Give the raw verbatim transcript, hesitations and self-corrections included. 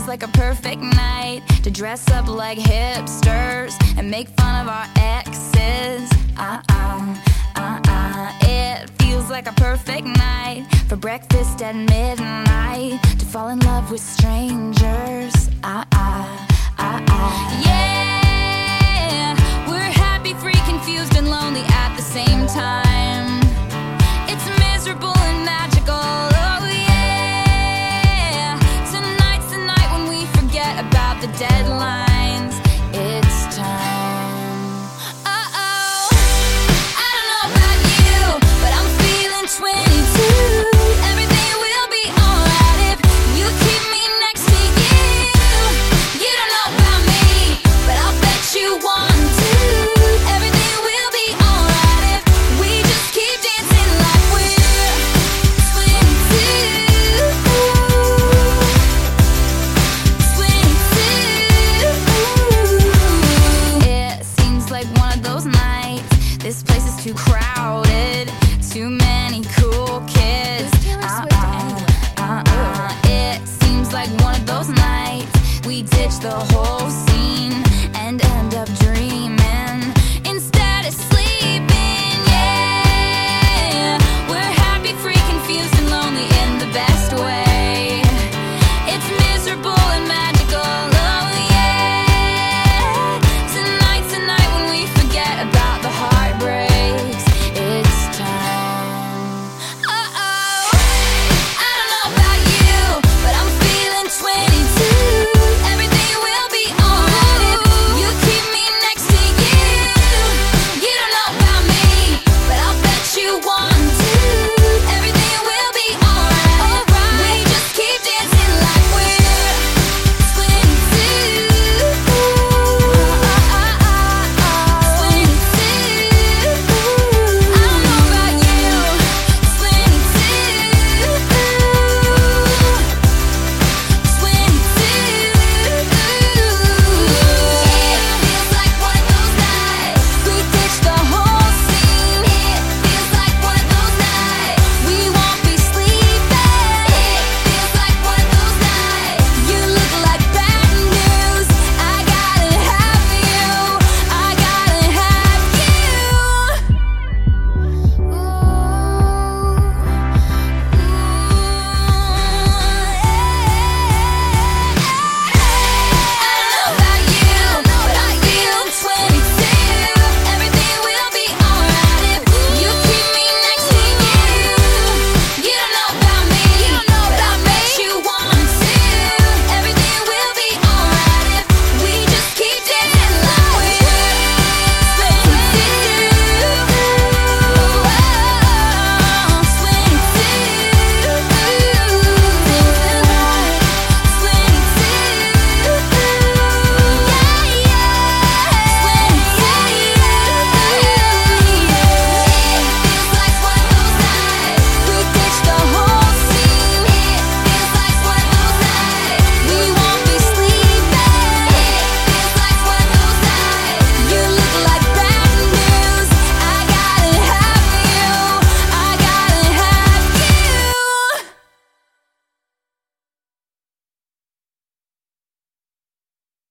feels like a perfect night to dress up like hipsters and make fun of our exes. Uh-uh, uh-uh. It feels like a perfect night for breakfast at midnight, to fall in love with strangers. Uh-uh, uh-uh. Yeah, we're happy, free, confused, and lonely at the same time.